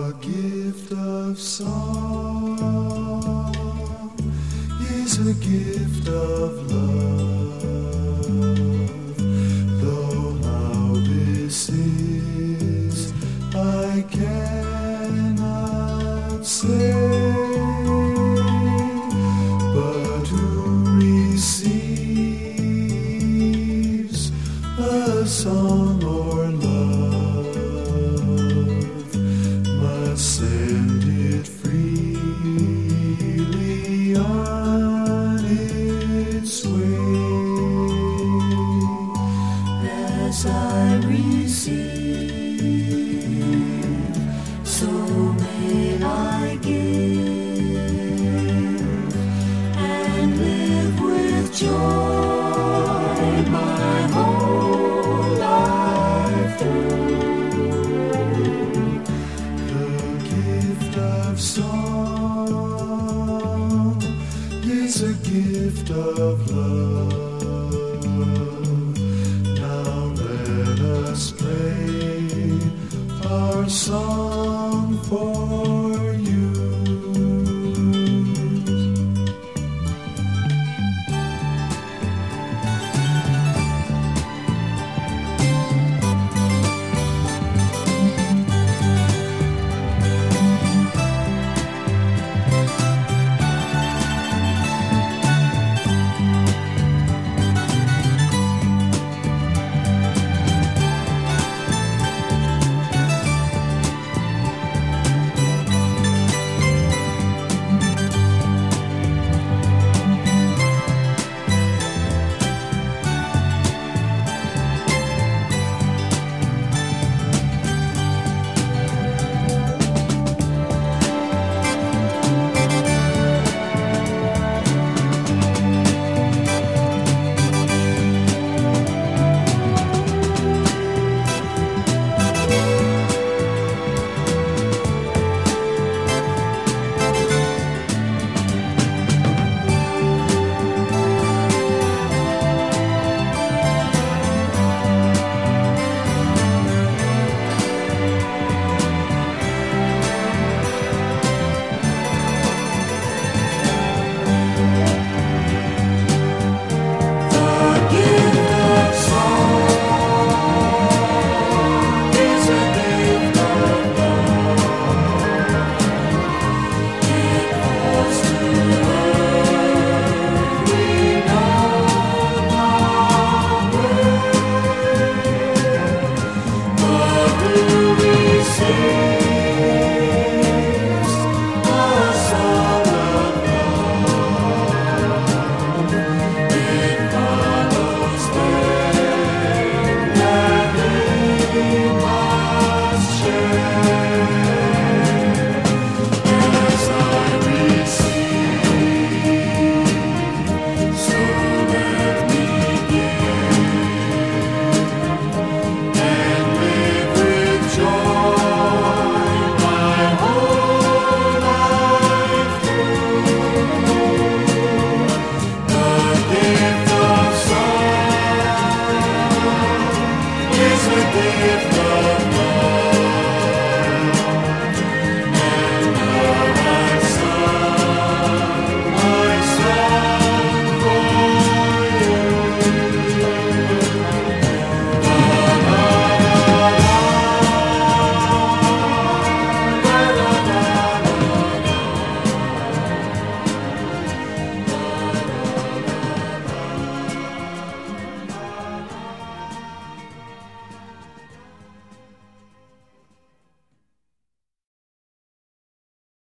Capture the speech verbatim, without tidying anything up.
The gift of song is a gift of love, though how this is I cannot say, but who receives a song or love must send it freely on its way. As I receive, so may I give, and live with joy my whole life through. The gift of song is a gift of love. Now let us play our song for